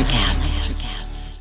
Electrocast.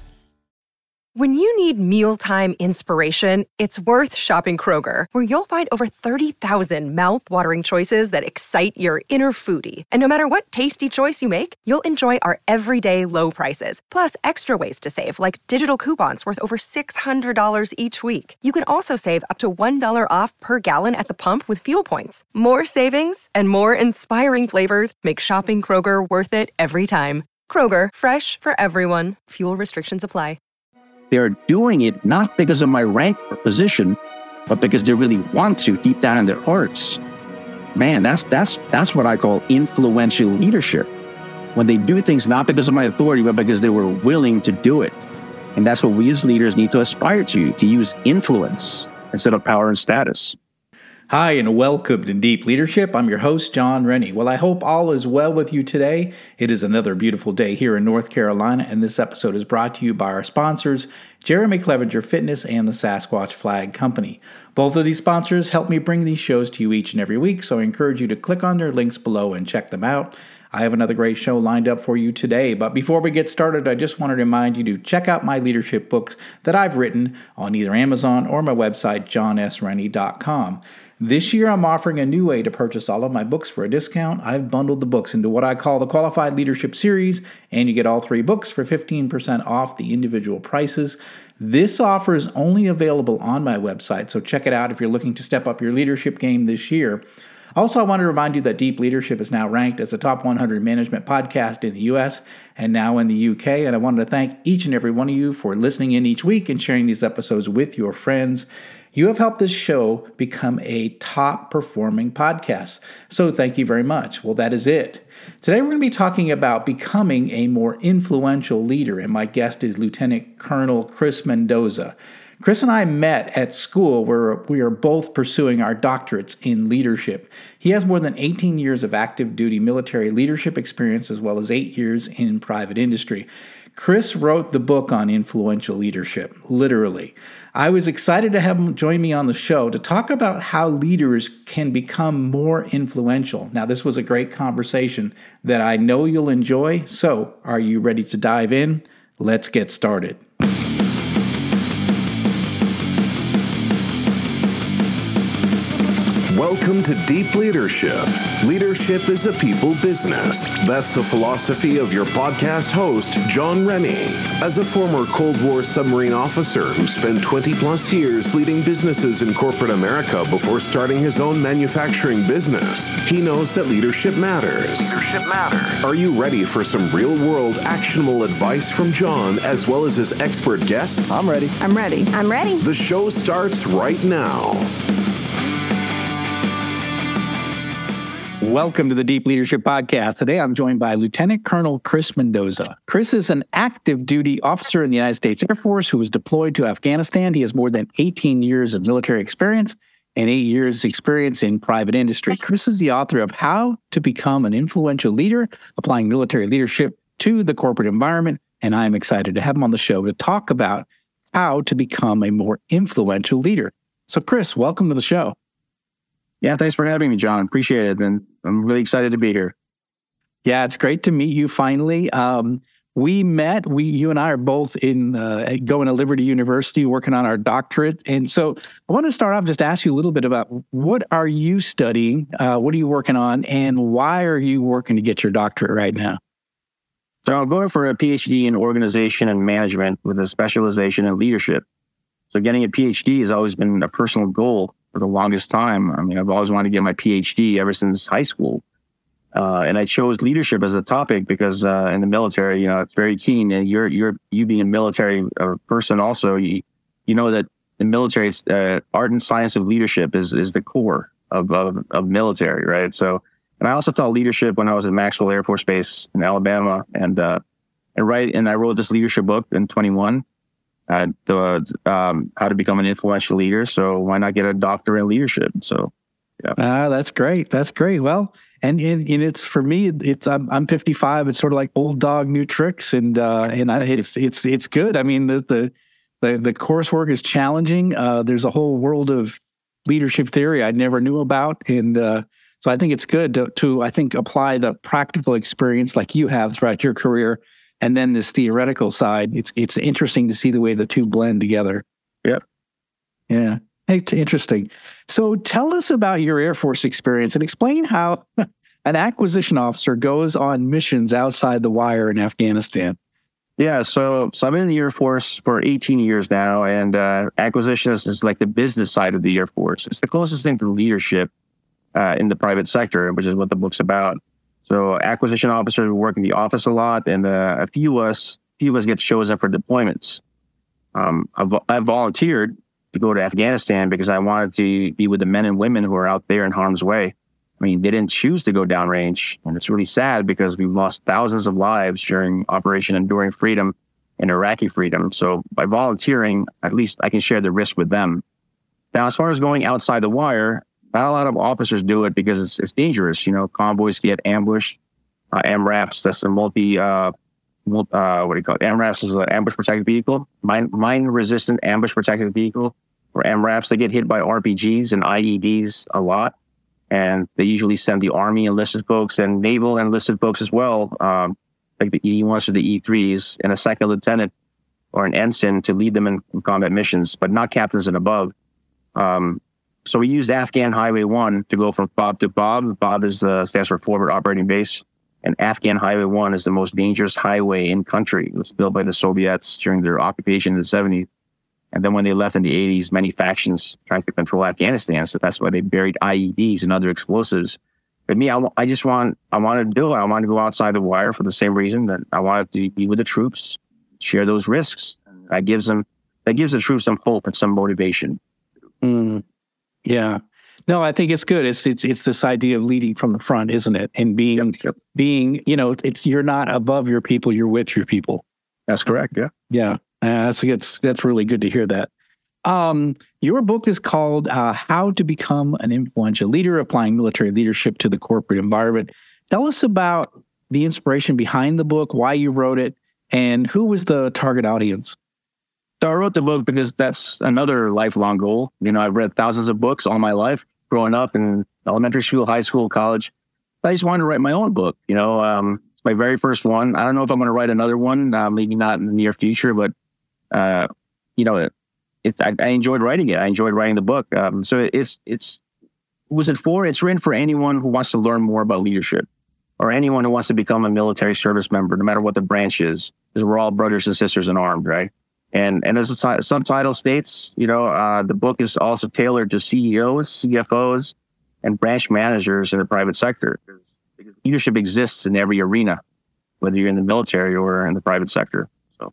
When you need mealtime inspiration, it's worth shopping Kroger, where you'll find over 30,000 mouth-watering choices that excite your inner foodie. And no matter what tasty choice you make, you'll enjoy our everyday low prices, plus extra ways to save, like digital coupons worth over $600 each week. You can also save up to $1 off per gallon at the pump with fuel points. More savings and more inspiring flavors make shopping Kroger worth it every time. Kroger, fresh for everyone. Fuel restrictions apply. They're doing it not because of my rank or position, but because they really want to deep down in their hearts. Man, that's what I call influential leadership. When they do things not because of my authority, but because they were willing to do it. And that's what we as leaders need to aspire to use influence instead of power and status. Hi, and welcome to Deep Leadership. I'm your host, John Rennie. Well, I hope all is well with you today. It is another beautiful day here in North Carolina, and this episode is brought to you by our sponsors, Jeremy Clevenger Fitness and the Sasquatch Flag Company. Both of these sponsors help me bring these shows to you each and every week, so I encourage you to click on their links below and check them out. I have another great show lined up for you today, but before we get started, I just want to remind you to check out my leadership books that I've written on either Amazon or my website, johnsrennie.com. This year, I'm offering a new way to purchase all of my books for a discount. I've bundled the books into what I call the Qualified Leadership Series, and you get all 3 books for 15% off the individual prices. This offer is only available on my website, so check it out if you're looking to step up your leadership game this year. Also, I want to remind you that Deep Leadership is now ranked as a top 100 management podcast in the U.S. and now in the U.K., and I wanted to thank each and every one of you for listening in each week and sharing these episodes with your friends. You have helped this show become a top-performing podcast, so thank you very much. Well, that is it. Today, we're going to be talking about becoming a more influential leader, and my guest is Lieutenant Colonel Chris Mendoza. Chris and I met at school where we are both pursuing our doctorates in leadership. He has more than 18 years of active duty military leadership experience as well as 8 years in private industry. Chris wrote the book on influential leadership, literally. I was excited to have him join me on the show to talk about how leaders can become more influential. Now, this was a great conversation that I know you'll enjoy. So, are you ready to dive in? Let's get started. Welcome to Deep Leadership. Leadership is a people business. That's the philosophy of your podcast host, John Rennie. As a former Cold War submarine officer who spent 20 plus years leading businesses in corporate America before starting his own manufacturing business, he knows that leadership matters. Are you ready for some real-world actionable advice from John as well as his expert guests? I'm ready. I'm ready. The show starts right now. Welcome to the Deep Leadership Podcast. Today, I'm joined by Lieutenant Colonel Chris Mendoza. Chris is an active duty officer in the United States Air Force who was deployed to Afghanistan. He has more than 18 years of military experience and 8 years experience in private industry. Chris is the author of How to Become an Influential Leader, Applying Military Leadership to the Corporate Environment. And I'm excited to have him on the show to talk about how to become a more influential leader. So Chris, welcome to the show. Yeah, thanks for having me, John. Appreciate it. And I'm really excited to be here. Yeah, it's great to meet you finally. We met, you and I are both in going to Liberty University, working on our doctorate. And so I want to start off, just ask you a little bit about what are you studying? What are you working on? And why are you working to get your doctorate right now? So I'm going for a PhD in organization and management with a specialization in leadership. So getting a PhD has always been a personal goal for the longest time. I mean, I've always wanted to get my PhD ever since high school. And I chose leadership as a topic because in the military, it's very keen. And you being a military person also, you know that the military, art and science of leadership is the core of military, right? So, and I also taught leadership when I was at Maxwell Air Force Base in Alabama. And I wrote this leadership book in 21. How to become an influential leader. So why not get a doctorate in leadership? So, yeah. That's great. That's great. Well, and it's for me. I'm 55. It's sort of like old dog, new tricks, it's good. I mean, the coursework is challenging. There's a whole world of leadership theory I never knew about, and so I think it's good to I think apply the practical experience like you have throughout your career and then this theoretical side. It's interesting to see the way the two blend together. Yep. Yeah. Interesting. So tell us about your Air Force experience and explain how an acquisition officer goes on missions outside the wire in Afghanistan. Yeah, so I've been in the Air Force for 18 years now, and acquisition is like the business side of the Air Force. It's the closest thing to leadership in the private sector, which is what the book's about. So acquisition officers work in the office a lot, and a few of us get chosen for deployments. I volunteered to go to Afghanistan because I wanted to be with the men and women who are out there in harm's way. I mean, they didn't choose to go downrange, and it's really sad because we've lost thousands of lives during Operation Enduring Freedom and Iraqi Freedom. So by volunteering, at least I can share the risk with them. Now, as far as going outside the wire, not a lot of officers do it because it's dangerous. You know, convoys get ambushed. MRAPs, that's a what do you call it? MRAPs is an ambush protected vehicle, mine resistant ambush protected vehicle, or MRAPs. They get hit by RPGs and IEDs a lot. And they usually send the Army enlisted folks and Naval enlisted folks as well, like the E1s or the E3s, and a second lieutenant or an ensign to lead them in combat missions, but not captains and above. So we used Afghan Highway 1 to go from FOB to FOB. FOB stands for Forward Operating Base. And Afghan Highway 1 is the most dangerous highway in country. It was built by the Soviets during their occupation in the 70s. And then when they left in the 80s, many factions tried to control Afghanistan. So that's why they buried IEDs and other explosives. But me, I wanted to do it. I wanted to go outside the wire for the same reason that I wanted to be with the troops, share those risks. And that gives the troops some hope and some motivation. Yeah. No, I think it's good. It's this idea of leading from the front, isn't it? And being, you're not above your people, you're with your people. That's correct. Yeah. Yeah. That's really good to hear that. Your book is called How to Become an Influential Leader, Applying Military Leadership to the Corporate Environment. Tell us about the inspiration behind the book, why you wrote it, and who was the target audience? So I wrote the book because that's another lifelong goal. You know, I've read thousands of books all my life, growing up in elementary school, high school, college. I just wanted to write my own book. You know, it's my very first one. I don't know if I'm going to write another one, maybe not in the near future, but, I enjoyed writing it. I enjoyed writing the book. So it's written for anyone who wants to learn more about leadership or anyone who wants to become a military service member, no matter what the branch is, because we're all brothers and sisters in arms, right? And as the subtitle states, the book is also tailored to CEOs, CFOs, and branch managers in the private sector. Because leadership exists in every arena, whether you're in the military or in the private sector. So,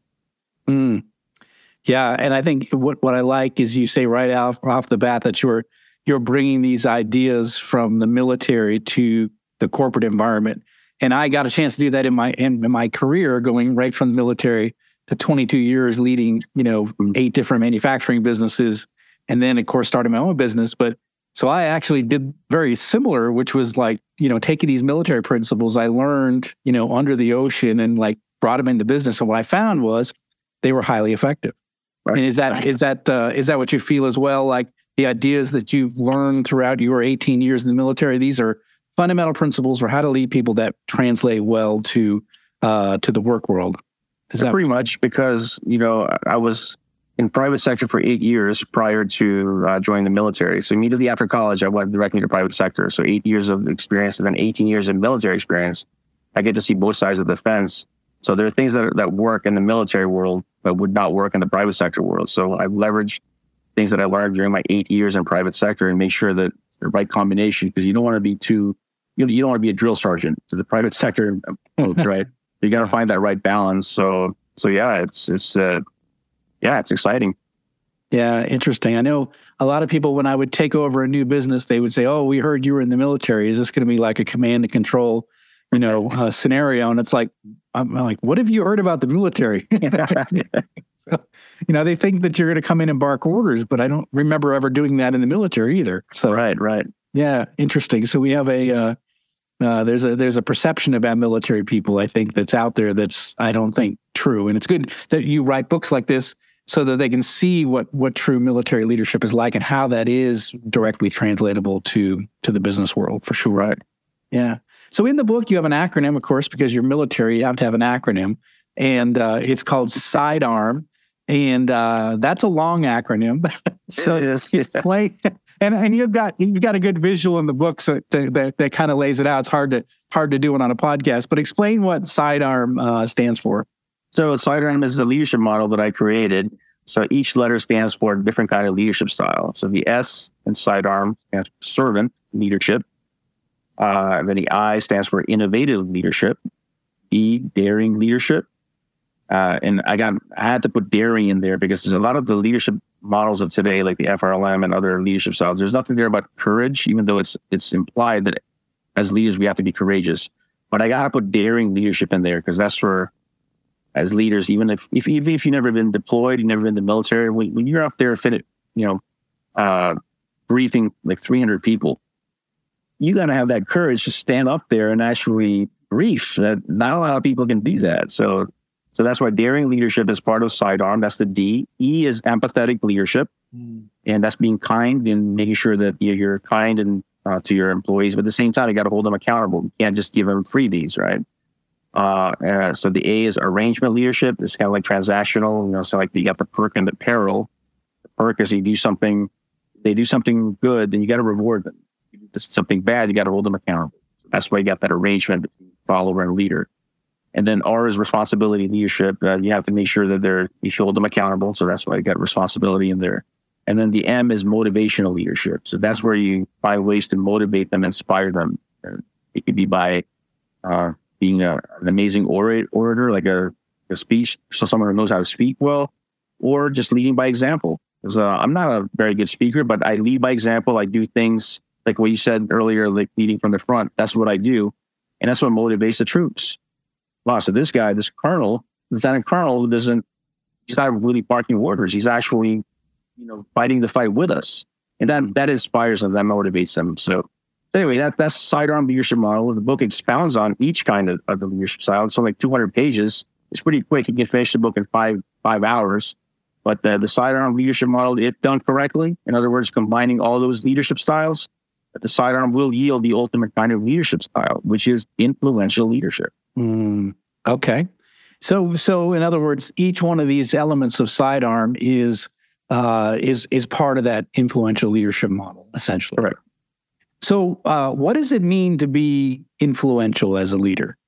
yeah, and I think what I like is you say right off the bat that you're bringing these ideas from the military to the corporate environment. And I got a chance to do that in my career, going right from the military to 22 years leading, 8 different manufacturing businesses, and then of course starting my own business. But so I actually did very similar, which was like, taking these military principles I learned, under the ocean and like brought them into business. And what I found was they were highly effective. Right. And is that what you feel as well? Like the ideas that you've learned throughout your 18 years in the military, these are fundamental principles for how to lead people that translate well to the work world. Is that pretty much because, I was in private sector for 8 years prior to joining the military. So immediately after college, I went directly to private sector. So 8 years of experience and then 18 years of military experience. I get to see both sides of the fence. So there are things that work in the military world that would not work in the private sector world. So I leveraged things that I learned during my 8 years in private sector and make sure that the right combination, because you don't want to be you don't want to be a drill sergeant to the private sector approach, right? You got to find that right balance. So yeah, it's exciting. Yeah, interesting. I know a lot of people, when I would take over a new business, they would say, "Oh, we heard you were in the military. Is this going to be like a command and control, scenario?" And it's like, I'm like, "What have you heard about the military?" So, they think that you're going to come in and bark orders, but I don't remember ever doing that in the military either. So right. Yeah, interesting. So we have there's a perception about military people, I think, that's out there that's, I don't think, true. And it's good that you write books like this so that they can see what true military leadership is like and how that is directly translatable to the business world, for sure. Right. Yeah. So in the book, you have an acronym, of course, because you're military, you have to have an acronym. and it's called Sidearm, and that's a long acronym. So explain. And you've got a good visual in the book, so that kind of lays it out. It's hard to do it on a podcast, but explain what Sidearm stands for. So Sidearm is the leadership model that I created. So each letter stands for a different kind of leadership style. So the S in Sidearm stands for servant leadership. Then the I stands for innovative leadership. E, daring leadership. And I had to put daring in there because there's a lot of the leadership models of today, like the FRLM and other leadership styles. There's nothing there about courage, even though it's implied that as leaders we have to be courageous. But I got to put daring leadership in there because that's for, as leaders, even if you've never been deployed, you've never been in the military, when you're up there, briefing like 300 people, you got to have that courage to stand up there and actually brief. That not a lot of people can do that. So that's why daring leadership is part of Sidearm. That's the D. E is empathetic leadership, and that's being kind and making sure that you're kind and to your employees. But at the same time, you got to hold them accountable. You can't just give them freebies, right? So the A is arrangement leadership. It's kind of like transactional. So like you got the perk and the peril. The perk is they do something good, then you got to reward them. If you do something bad, you got to hold them accountable. So that's why you got that arrangement between follower and leader. And then R is responsibility leadership. You have to make sure that you hold them accountable. So that's why you got responsibility in there. And then the M is motivational leadership. So that's where you find ways to motivate them, inspire them. It could be by being an amazing orator, like a speech, so someone who knows how to speak well, or just leading by example. Because I'm not a very good speaker, but I lead by example. I do things like what you said earlier, like leading from the front. That's what I do. And that's what motivates the troops. Wow, so this guy, this colonel, lieutenant colonel, he's not really barking orders. He's actually, fighting the fight with us. And that inspires them, that motivates them. So anyway, that's Sidearm leadership model. The book expounds on each kind of the leadership style. It's only like 200 pages. It's pretty quick. You can finish the book in five hours. But the Sidearm leadership model, if done correctly, in other words, combining all those leadership styles, the Sidearm will yield the ultimate kind of leadership style, which is influential leadership. Okay. So in other words, each one of these elements of Sidearm is part of that influential leadership model, essentially. Correct. So what does it mean to be influential as a leader?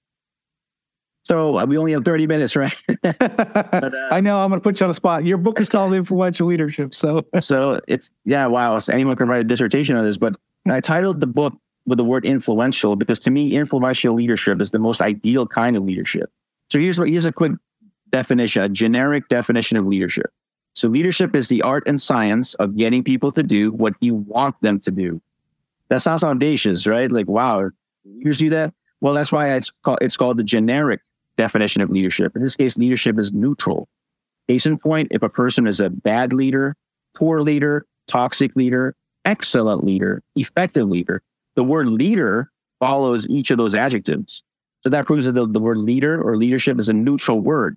So we only have 30 minutes, right? But, I know I'm going to put you on the spot. Your book is called Influential Leadership. So it's, wow. So anyone can write a dissertation on this, but I titled the book with the word influential because to me, influential leadership is the most ideal kind of leadership. So here's a quick definition, a generic definition of leadership. So leadership is the art and science of getting people to do what you want them to do. That sounds audacious, right? Like, wow, leaders do that? Well, that's why it's called the generic definition of leadership. In this case, leadership is neutral. Case in point, if a person is a bad leader, poor leader, toxic leader, excellent leader, effective leader, the word leader follows each of those adjectives. So that proves that the word leader or leadership is a neutral word.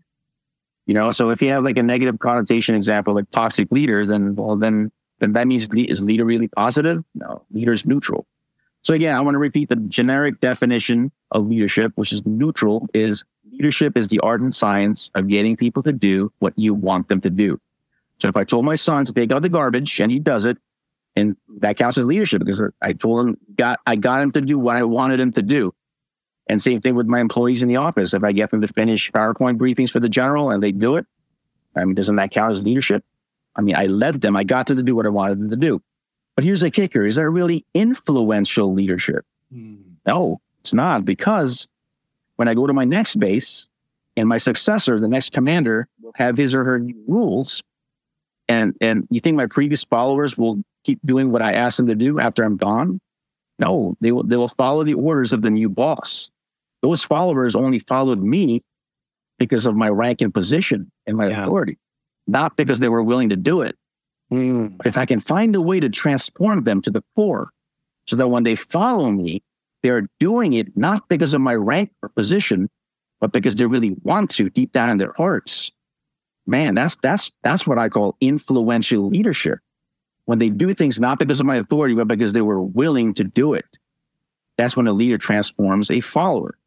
So if you have like a negative connotation example, like toxic leaders, then that means is leader really positive? No, leader is neutral. So again, I want to repeat the generic definition of leadership, which is neutral, is leadership is the art and science of getting people to do what you want them to do. So if I told my son to take out the garbage and he does it, and that counts as leadership because I told him, I got him to do what I wanted him to do. And same thing with my employees in the office. If I get them to finish PowerPoint briefings for the general and they do it, doesn't that count as leadership? I led them. I got them to do what I wanted them to do. But here's the kicker. Is that really influential leadership? No, it's not, because when I go to my next base and my successor, the next commander, will have his or her new rules, and you think my previous followers will keep doing what I asked them to do after I'm gone? No, they will follow the orders of the new boss. Those followers only followed me because of my rank and position and my authority, not because they were willing to do it. But if I can find a way to transform them to the core so that when they follow me, they're doing it not because of my rank or position, but because they really want to deep down in their hearts. Man, that's what I call influential leadership. When they do things not because of my authority, but because they were willing to do it. That's when a leader transforms a follower.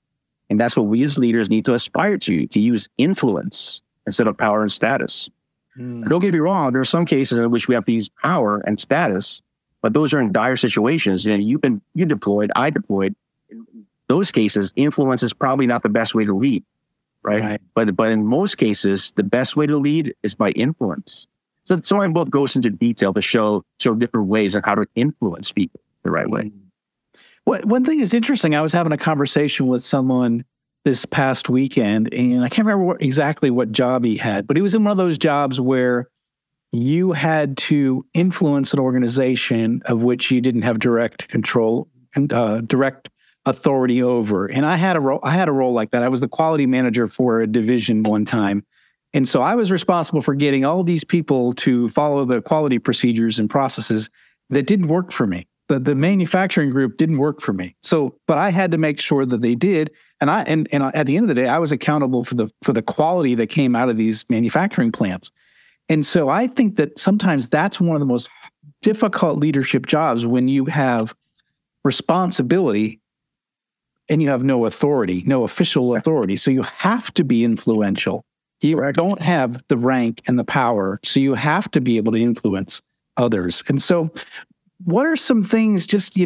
And that's what we as leaders need to aspire to use influence instead of power and status. Don't get me wrong, there are some cases in which we have to use power and status, but those are in dire situations. And you deployed, I deployed. In those cases, influence is probably not the best way to lead, right? But in most cases, the best way to lead is by influence. So my book goes into detail to show different ways on how to influence people the right way. One thing is interesting. I was having a conversation with someone this past weekend, and I can't remember exactly what job he had, but he was in one of those jobs where you had to influence an organization of which you didn't have direct control and direct authority over. And I had a role like that. I was the quality manager for a division one time. And so I was responsible for getting all these people to follow the quality procedures and processes that didn't work for me. The manufacturing group didn't work for me. So, but I had to make sure that they did. And at the end of the day, I was accountable for the quality that came out of these manufacturing plants. And so I think that sometimes that's one of the most difficult leadership jobs, when you have responsibility and you have no authority, no official authority. So you have to be influential. You don't have the rank and the power, so you have to be able to influence others. And so what are some things just,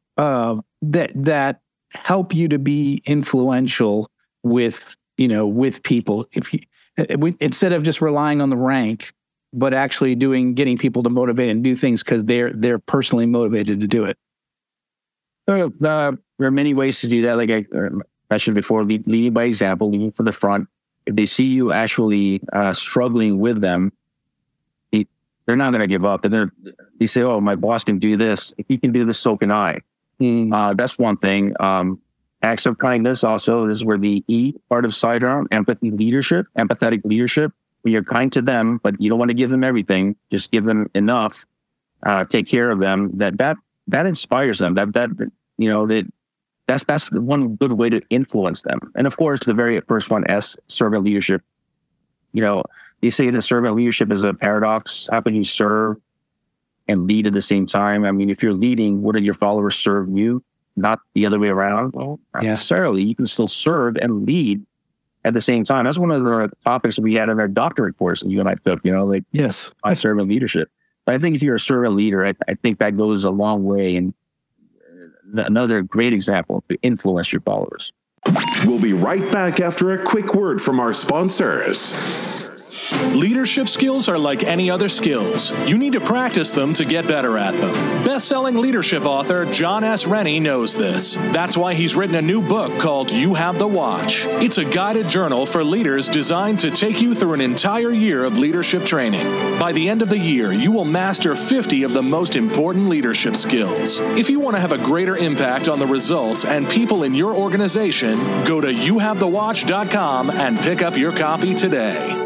that help you to be influential with people? Instead of just relying on the rank, but actually getting people to motivate and do things because they're personally motivated to do it. There are many ways to do that. Like I mentioned before, leading by example, leading from the front. If they see you actually struggling with them, they're not going to give up. They say, "Oh, my boss can do this. If he can do this, so can I." That's one thing. Acts of kindness also, this is where the E part of sidearm, empathetic leadership, when you're kind to them, but you don't want to give them everything, just give them enough, take care of them, that inspires them. That's one good way to influence them. And of course, the very first one, S, servant leadership. They say that servant leadership is a paradox. How can you serve and lead at the same time? I mean, if you're leading, wouldn't your followers serve you, not the other way around? Well, not necessarily. You can still serve and lead at the same time. That's one of the topics we had in our doctorate course that you and I took, yes, servant leadership. But I think if you're a servant leader, I think that goes a long way. And another great example to influence your followers. We'll be right back after a quick word from our sponsors. Leadership skills are like any other skills. You need to practice them to get better at them. Best-selling leadership author John S. Rennie knows this. That's why he's written a new book called You Have the Watch. It's a guided journal for leaders designed to take you through an entire year of leadership training. By the end of the year, you will master 50 of the most important leadership skills. If you want to have a greater impact on the results and people in your organization, go to youhavethewatch.com and pick up your copy today.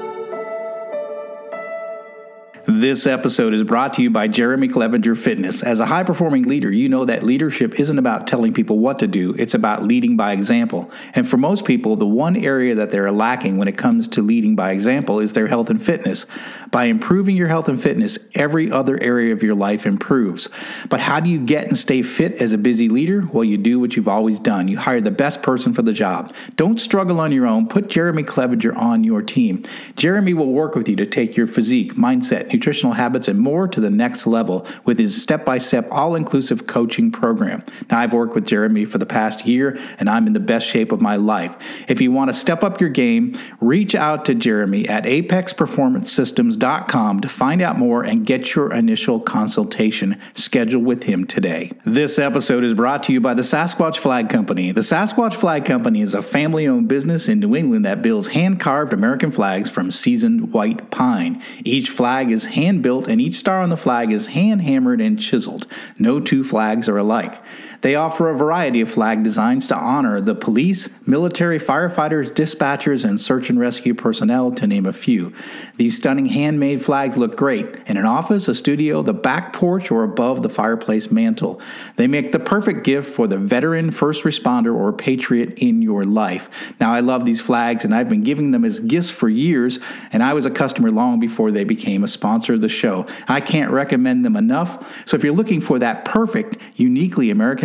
This episode is brought to you by Jeremy Clevenger Fitness. As a high-performing leader, you know that leadership isn't about telling people what to do. It's about leading by example. And for most people, the one area that they're lacking when it comes to leading by example is their health and fitness. By improving your health and fitness, every other area of your life improves. But how do you get and stay fit as a busy leader? Well, you do what you've always done. You hire the best person for the job. Don't struggle on your own. Put Jeremy Clevenger on your team. Jeremy will work with you to take your physique, mindset, nutritional habits, and more to the next level with his step-by-step, all-inclusive coaching program. Now, I've worked with Jeremy for the past year, and I'm in the best shape of my life. If you want to step up your game, reach out to Jeremy at apexperformancesystems.com to find out more and get your initial consultation scheduled with him today. This episode is brought to you by the Sasquatch Flag Company. The Sasquatch Flag Company is a family-owned business in New England that builds hand-carved American flags from seasoned white pine. Each flag is hand-built, and each star on the flag is hand-hammered and chiseled. No two flags are alike. They offer a variety of flag designs to honor the police, military, firefighters, dispatchers, and search and rescue personnel, to name a few. These stunning handmade flags look great in an office, a studio, the back porch, or above the fireplace mantle. They make the perfect gift for the veteran, first responder, or patriot in your life. Now, I love these flags, and I've been giving them as gifts for years, and I was a customer long before they became a sponsor of the show. I can't recommend them enough. So if you're looking for that perfect, uniquely American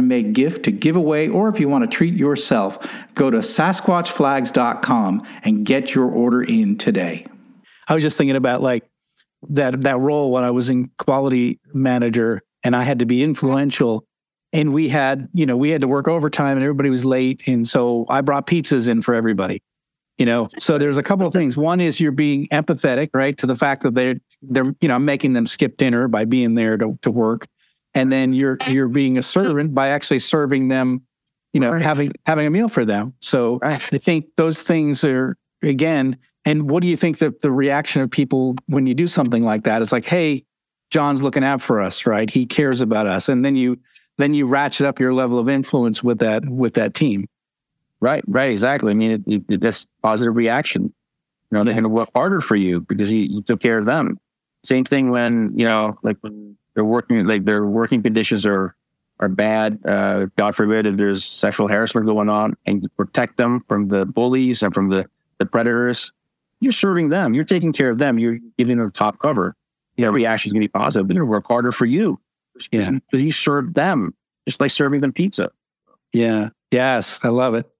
make gift to give away, or if you want to treat yourself, go to SasquatchFlags.com and get your order in today. I was just thinking about like that role when I was in quality manager and I had to be influential, and we had to work overtime and everybody was late. And so I brought pizzas in for everybody, so there's a couple of things. One is you're being empathetic, right? To the fact that they're making them skip dinner by being there to work. And then you're being a servant by actually serving them, having a meal for them. So I think those things are, again, and what do you think that the reaction of people when you do something like that is like, hey, John's looking out for us, right? He cares about us. And then you ratchet up your level of influence with that team. Right, exactly. I mean, that's positive reaction. They're going to work harder for you because you took care of them. Same thing when, like when they're working, like their working conditions are bad. God forbid if there's sexual harassment going on, and you protect them from the bullies and from the predators. You're serving them. You're taking care of them. You're giving them top cover. Reaction is going to be positive. They're going to work harder for you. Yeah, because you served them, just like serving them pizza. Yeah. Yes. I love it.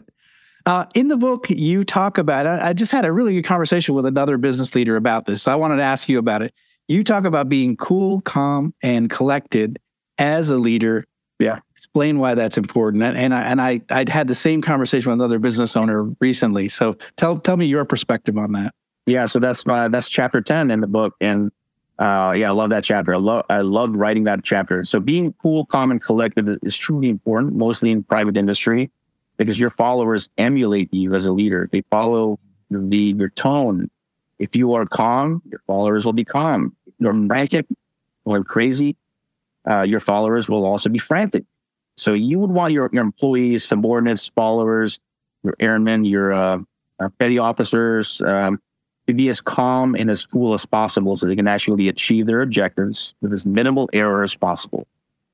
In the book, you talk about, I just had a really good conversation with another business leader about this. So I wanted to ask you about it. You talk about being cool, calm, and collected as a leader. Yeah. Explain why that's important. And I'd had the same conversation with another business owner recently. So tell me your perspective on that. Yeah. So that's chapter 10 in the book. And I love that chapter. I love writing that chapter. So being cool, calm, and collected is truly important, mostly in private industry, because your followers emulate you as a leader. They follow your tone. If you are calm, your followers will be calm. If you're frantic or crazy, your followers will also be frantic. So you would want your employees, subordinates, followers, your airmen, your petty officers to be as calm and as cool as possible so they can actually achieve their objectives with as minimal error as possible.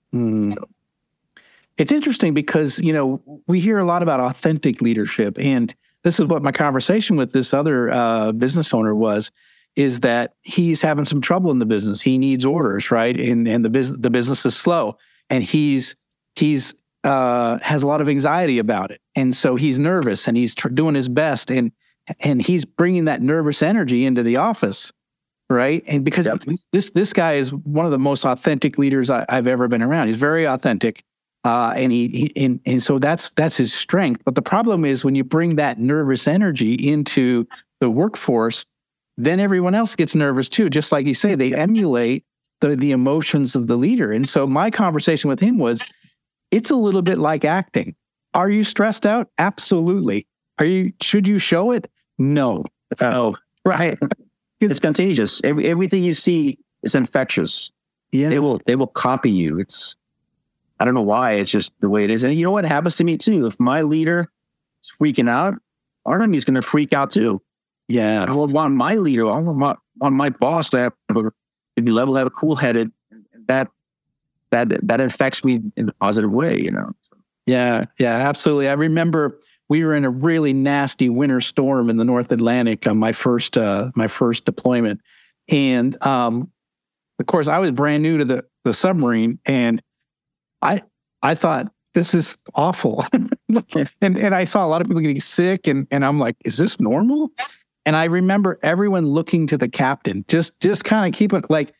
It's interesting because, we hear a lot about authentic leadership. And this is what my conversation with this other business owner is that he's having some trouble in the business. He needs orders, right? And the business is slow. And he's has a lot of anxiety about it. And so he's nervous and he's doing his best. And he's bringing that nervous energy into the office, right? And because this guy is one of the most authentic leaders I've ever been around. He's very authentic. And so that's his strength. But the problem is when you bring that nervous energy into the workforce, then everyone else gets nervous too. Just like you say, they emulate the emotions of the leader. And so my conversation with him was, it's a little bit like acting. Are you stressed out? Absolutely. Should you show it? No. Oh, right. It's contagious. Everything you see is infectious. Yeah. They will copy you. I don't know why. It's just the way it is. And you know what happens to me too? If my leader is freaking out, Artem is going to freak out too. Yeah. I would want my leader, I want my boss to be level-headed, cool-headed. That affects me in a positive way, Yeah, absolutely. I remember we were in a really nasty winter storm in the North Atlantic on my first deployment. And of course, I was brand new to the submarine, and I thought, this is awful. and I saw a lot of people getting sick, and I'm like, is this normal? And I remember everyone looking to the captain, just kind of keep it like,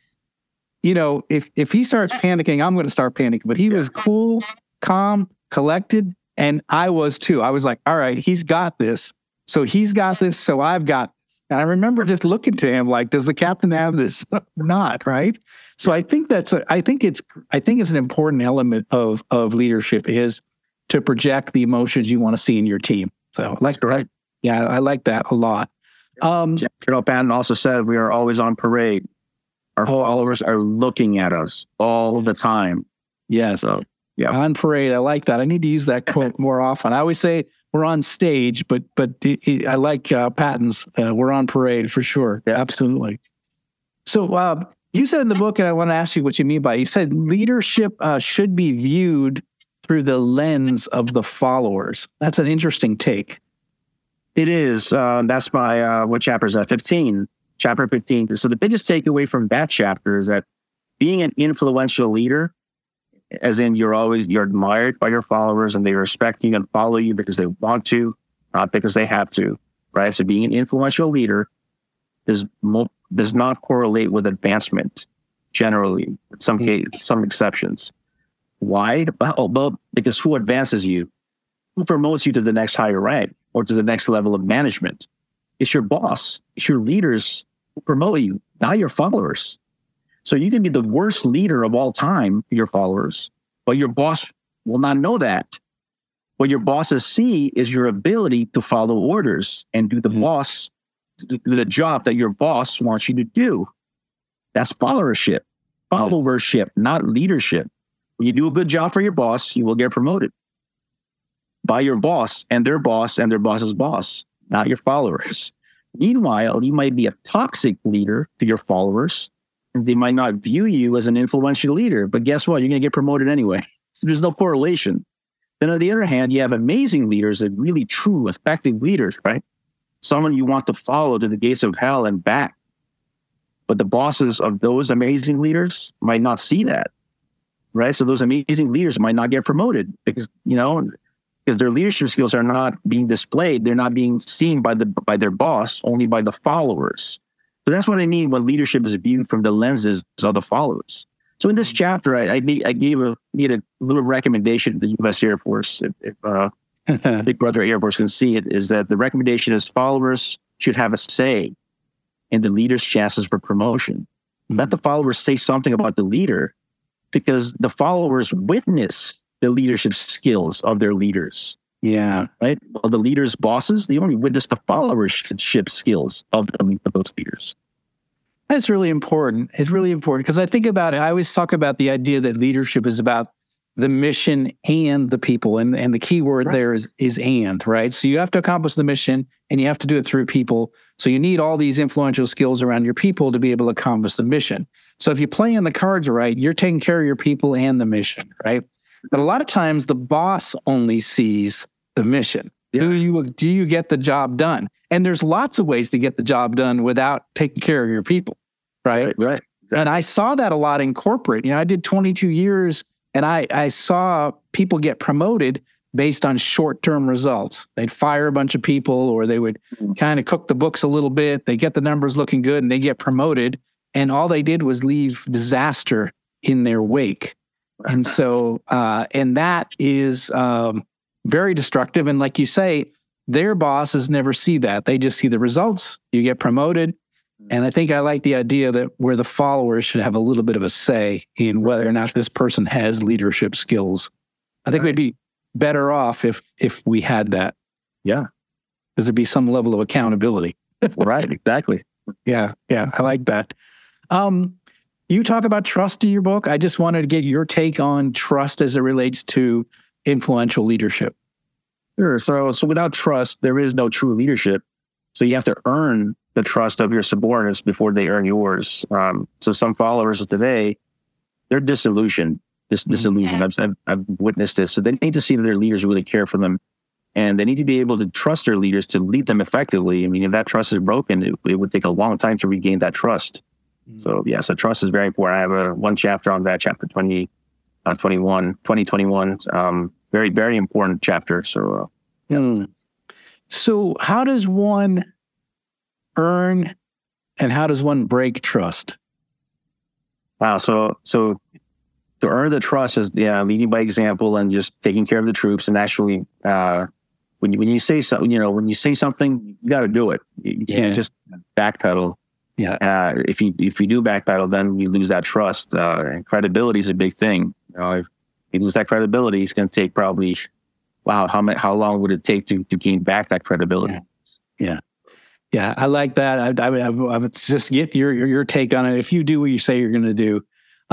if he starts panicking, I'm going to start panicking. But he was cool, calm, collected, and I was too. I was like, all right, he's got this. So he's got this, so I've got this. And I remember just looking to him like, does the captain have this or not, right? So I think it's an important element of leadership is to project the emotions you want to see in your team. So I like that a lot. General Patton also said we are always on parade. Our followers are looking at us all the time. Yes. So, yeah. On parade. I like that. I need to use that quote more often. I always say we're on stage, but I like Patton's we're on parade for sure. Yeah. Absolutely. So you said in the book, and I want to ask you what you mean by it, you said leadership should be viewed through the lens of the followers. That's an interesting take. It is. That's my, what chapter is that? 15. Chapter 15. So the biggest takeaway from that chapter is that being an influential leader, as in you're admired by your followers and they respect you and follow you because they want to, not because they have to, right? So being an influential leader does not correlate with advancement generally, in some exceptions. Why? Well, because who advances you? Who promotes you to the next higher rank or to the next level of management? It's your boss. It's your leaders who promote you, not your followers. So you can be the worst leader of all time to your followers, but your boss will not know that. What your bosses see is your ability to follow orders and do the job that your boss wants you to do. That's followership, not leadership. When you do a good job for your boss, you will get promoted by your boss and their boss's boss, not your followers. Meanwhile, you might be a toxic leader to your followers, and they might not view you as an influential leader. But guess what? You're going to get promoted anyway. So there's no correlation. Then on the other hand, you have amazing leaders and really true, effective leaders, right? Someone you want to follow to the gates of hell and back. But the bosses of those amazing leaders might not see that, right? So those amazing leaders might not get promoted because their leadership skills are not being displayed. They're not being seen by their boss, only by the followers. So that's what I mean when leadership is viewed from the lenses of the followers. So in this chapter, I made a little recommendation to the U.S. Air Force, if Big Brother Air Force can see it, is that the recommendation is followers should have a say in the leader's chances for promotion. Let the followers say something about the leader because the followers witness the leadership skills of their leaders. Yeah. Right? Well, the leaders' bosses, they only witness the followership skills of those leaders. That's really important. It's really important because I think about it. I always talk about the idea that leadership is about the mission and the people. And the key word there is and, right? So you have to accomplish the mission and you have to do it through people. So you need all these influential skills around your people to be able to accomplish the mission. So if you play in the cards right, you're taking care of your people and the mission, right? But a lot of times the boss only sees the mission. Yeah. Do you get the job done? And there's lots of ways to get the job done without taking care of your people, right? Right. Exactly. And I saw that a lot in corporate. I did 22 years and I saw people get promoted based on short-term results. They'd fire a bunch of people or they would kind of cook the books a little bit. They get the numbers looking good and they get promoted. And all they did was leave disaster in their wake. And so, and that is very destructive. And like you say, their bosses never see that. They just see the results. You get promoted. And I think I like the idea that where the followers should have a little bit of a say in whether or not this person has leadership skills. I think we'd be better off if we had that. Yeah. Because there'd be some level of accountability. Right, exactly. Yeah, I like that. You talk about trust in your book. I just wanted to get your take on trust as it relates to influential leadership. Sure. So without trust, there is no true leadership. So you have to earn the trust of your subordinates before they earn yours. So some followers of today, they're disillusioned. I've witnessed this. So they need to see that their leaders really care for them. And they need to be able to trust their leaders to lead them effectively. I mean, if that trust is broken, it would take a long time to regain that trust. So so trust is very important. I have one chapter on that, chapter 2021. Very, very important chapter. So, So how does one earn and how does one break trust? Wow. So to earn the trust is leading by example and just taking care of the troops. And actually, when you say something, you got to do it. You can't just backpedal. Yeah. If you do backpedal, then you lose that trust. And credibility is a big thing. If you lose that credibility, it's going to take probably, how long would it take to gain back that credibility? Yeah. I like that. I would just get your take on it. If you do what you say you're going to do,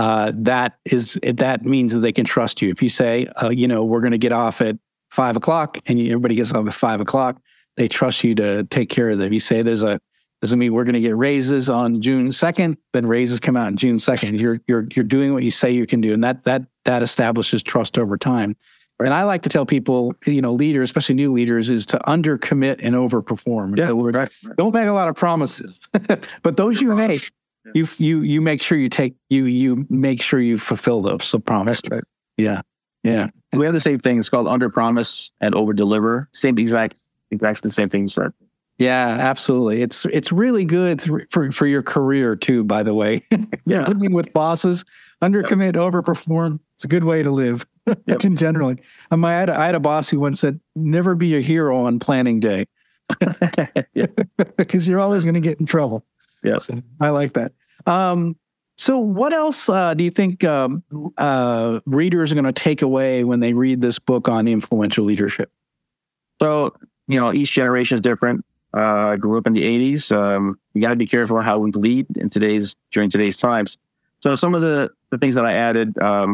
that means that they can trust you. If you say, we're going to get off at 5:00 and everybody gets off at 5:00, they trust you to take care of them. You say doesn't mean we're going to get raises on June 2nd, then raises come out on June 2nd. You're doing what you say you can do. And that establishes trust over time. Right. And I like to tell people, leaders, especially new leaders, is to undercommit and overperform. Yeah, right. Don't make a lot of promises, but those you make, you make sure you make sure you fulfill those. So promise. Right. Yeah. Yeah. We have the same thing. It's called under promise and over deliver. Exactly the same thing you said. Yeah, absolutely. It's really good for your career too, by the way. Yeah. Living with bosses, undercommit, overperform. It's a good way to live generally. I had a boss who once said, never be a hero on planning day. Because you're always going to get in trouble. Yeah. So I like that. So what else do you think readers are going to take away when they read this book on influential leadership? So, each generation is different. I grew up in the 80s. You got to be careful how we lead during today's times. So some of the things that I added,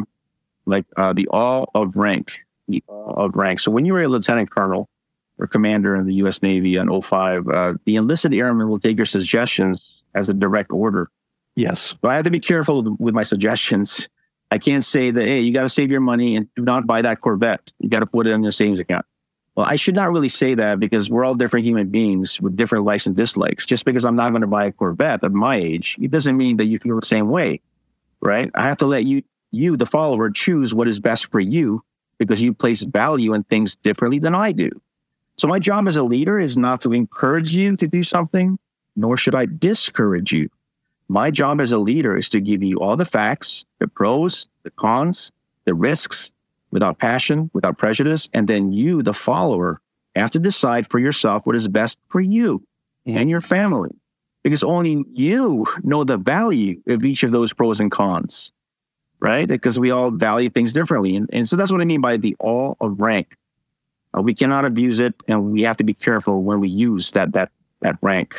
the all of rank. So when you were a lieutenant colonel or commander in the U.S. Navy on 05, the enlisted airman will take your suggestions as a direct order. Yes. So I have to be careful with my suggestions. I can't say that, hey, you got to save your money and do not buy that Corvette. You got to put it in your savings account. Well, I should not really say that because we're all different human beings with different likes and dislikes. Just because I'm not going to buy a Corvette at my age, it doesn't mean that you feel the same way, right? I have to let you, the follower, choose what is best for you because you place value in things differently than I do. So my job as a leader is not to encourage you to do something, nor should I discourage you. My job as a leader is to give you all the facts, the pros, the cons, the risks, without passion, without prejudice, and then you, the follower, have to decide for yourself what is best for you and your family. Because only you know the value of each of those pros and cons, right? Because we all value things differently. And so that's what I mean by the all of rank. We cannot abuse it, and we have to be careful when we use that rank.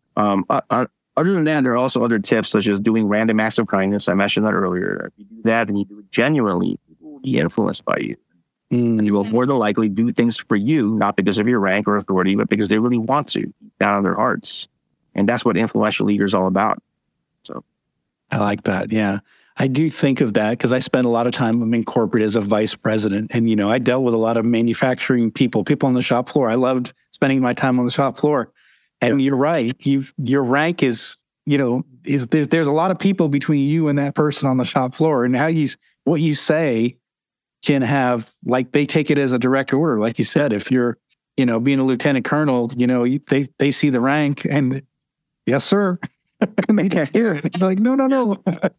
Other than that, there are also other tips, such as doing random acts of kindness. I mentioned that earlier. If you do that and you do it genuinely, people will be influenced by you. And you will more than likely do things for you, not because of your rank or authority, but because they really want to, down in their hearts. And that's what influential leaders are all about. So, I like that. Yeah. I do think of that because I spent a lot of time in corporate as a vice president. And, I dealt with a lot of manufacturing people on the shop floor. I loved spending my time on the shop floor. And you're right. Your rank is, there's a lot of people between you and that person on the shop floor. And what you say can have, they take it as a direct order. Like you said, if you're, being a lieutenant colonel, they see the rank and yes, sir. And they can't hear it. It's like, no.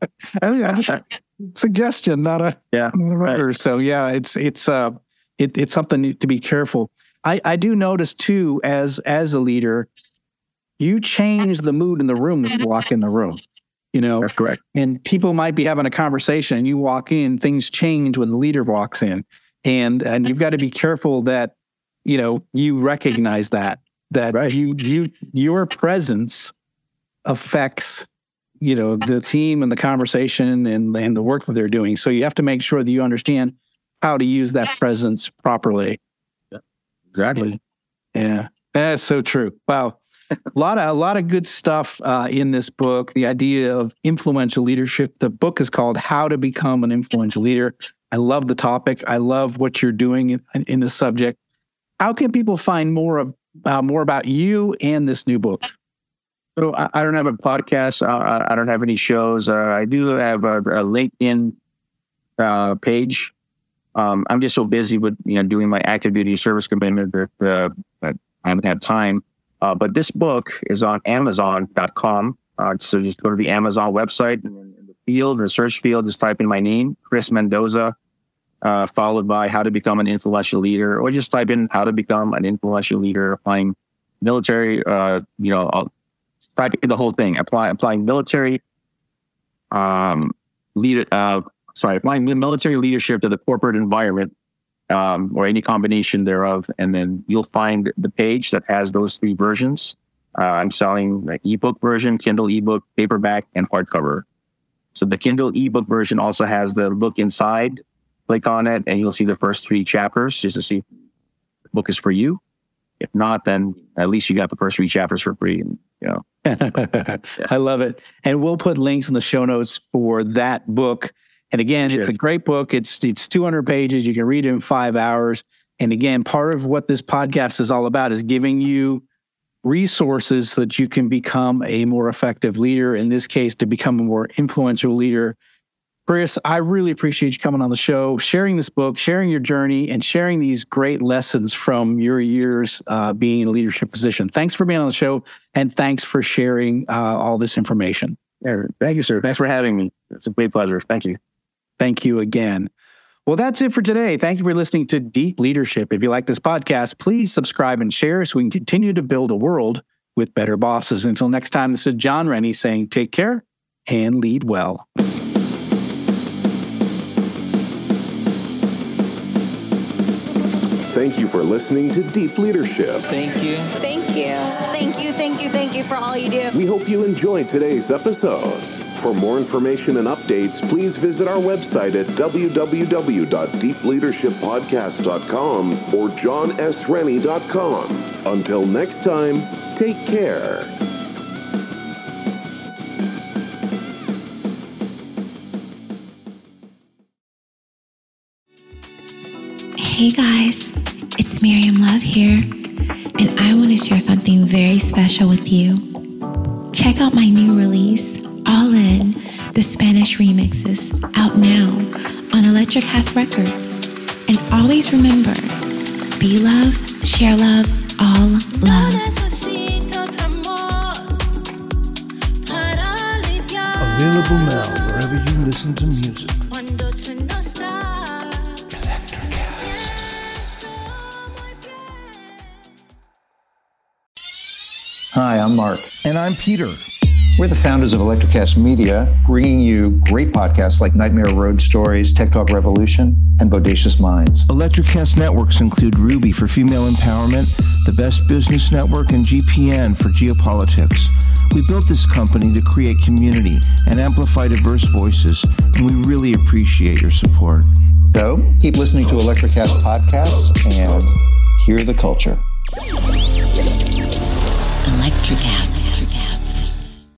Suggestion, not a order. Right. So yeah, it's something to be careful. I do notice too, as a leader, you change the mood in the room when you walk in the room. That's correct. And people might be having a conversation and you walk in, things change when the leader walks in. And you've got to be careful that, you recognize that right. Your presence affects, the team and the conversation and the work that they're doing. So you have to make sure that you understand how to use that presence properly. Yeah, exactly. Yeah. That's so true. Wow. A lot of good stuff in this book. The idea of influential leadership. The book is called How to Become an Influential Leader. I love the topic. I love what you're doing in this subject. How can people find more about you and this new book? So I don't have a podcast. I don't have any shows. I do have a LinkedIn page. I'm just so busy with doing my active duty service commitment that I haven't had time. But this book is on Amazon.com. So just go to the Amazon website and in the search field, just type in my name, Chris Mendoza, followed by how to become an influential leader, or just type in how to become an influential leader, applying military, I'll type in the whole thing, applying military, applying military leadership to the corporate environment. Or any combination thereof, and then you'll find the page that has those three versions. I'm selling the ebook version, Kindle ebook, paperback, and hardcover. So the Kindle ebook version also has the book inside. Click on it, and you'll see the first 3 chapters just to see if the book is for you. If not, then at least you got the first 3 chapters for free. And, I love it. And we'll put links in the show notes for that book. And again, It's a great book. It's 200 pages. You can read it in 5 hours. And again, part of what this podcast is all about is giving you resources so that you can become a more effective leader. In this case, to become a more influential leader. Chris, I really appreciate you coming on the show, sharing this book, sharing your journey, and sharing these great lessons from your years being in a leadership position. Thanks for being on the show, and thanks for sharing all this information. Thank you, sir. Thanks for having me. It's a great pleasure. Thank you. Thank you again. Well, that's it for today. Thank you for listening to Deep Leadership. If you like this podcast, please subscribe and share so we can continue to build a world with better bosses. Until next time, this is John Rennie saying take care and lead well. Thank you for listening to Deep Leadership. Thank you. Thank you. Thank you, thank you, thank you for all you do. We hope you enjoyed today's episode. For more information and updates, please visit our website at www.deepleadershippodcast.com or johnsrennie.com. Until next time, take care. Hey guys, it's Miriam Love here, and I want to share something very special with you. Check out my new release, All In, the Spanish remixes, out now on Electric House Records. And always remember, be love, share love, all love. Available now wherever you listen to music. Hi, I'm Mark. And I'm Peter. We're the founders of Electrocast Media, bringing you great podcasts like Nightmare Road Stories, Tech Talk Revolution, and Bodacious Minds. Electrocast networks include Ruby for female empowerment, the Best Business Network, and GPN for geopolitics. We built this company to create community and amplify diverse voices, and we really appreciate your support. So, keep listening to Electrocast podcasts and hear the culture. Electricast.